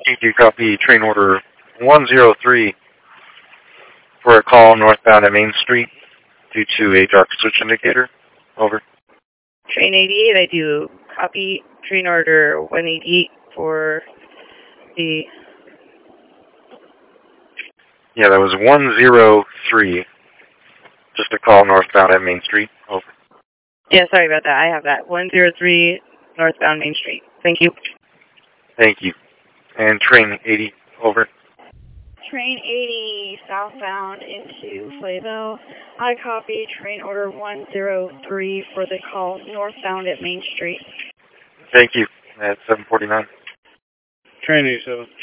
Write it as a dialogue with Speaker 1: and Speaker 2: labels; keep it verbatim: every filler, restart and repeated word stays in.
Speaker 1: Do you copy train order one zero three for a call northbound at Main Street due to a dark switch indicator? Over.
Speaker 2: Train eighty-eight, I do copy train order one eighty-eight for the...
Speaker 1: Yeah, that was one zero three. Just a call northbound at Main Street. Over.
Speaker 2: Yeah, sorry about that. I have that. one zero three northbound Main Street. Thank you.
Speaker 1: Thank you. And train eighty. Over.
Speaker 2: Train eighty southbound into Flayville. I copy train order one zero three for the call northbound at Main Street.
Speaker 1: Thank you. At seven forty-nine.
Speaker 3: Train eighty-seven.